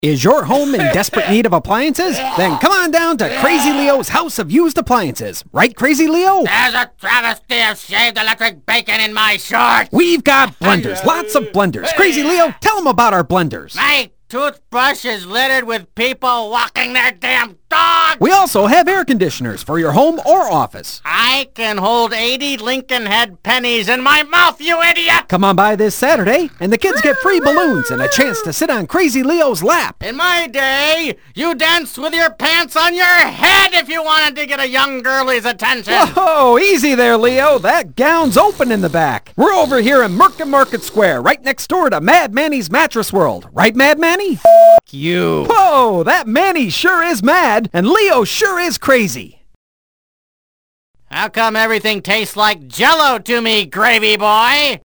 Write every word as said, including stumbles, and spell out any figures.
Is your home in desperate need of appliances? Then come on down to Crazy Leo's House of Used Appliances. Right, Crazy Leo? There's a travesty of shaved electric bacon in my shorts. We've got blenders, lots of blenders. Crazy Leo, tell them about our blenders. My toothbrush is littered with people walking their damn dog. We also have air conditioners for your home or office. I can hold eighty Lincoln Head pennies in my mouth, you idiot! Come on by this Saturday, and the kids get free balloons and a chance to sit on Crazy Leo's lap. In my day, you danced with your pants on your head if you wanted to get a young girlie's attention. Whoa, easy there, Leo. That gown's open in the back. We're over here in Merkin Market Square, right next door to Mad Manny's Mattress World. Right, Mad Manny? You. Whoa, that Manny sure is mad, and Leo sure is crazy. How come everything tastes like Jell-O to me, gravy boy?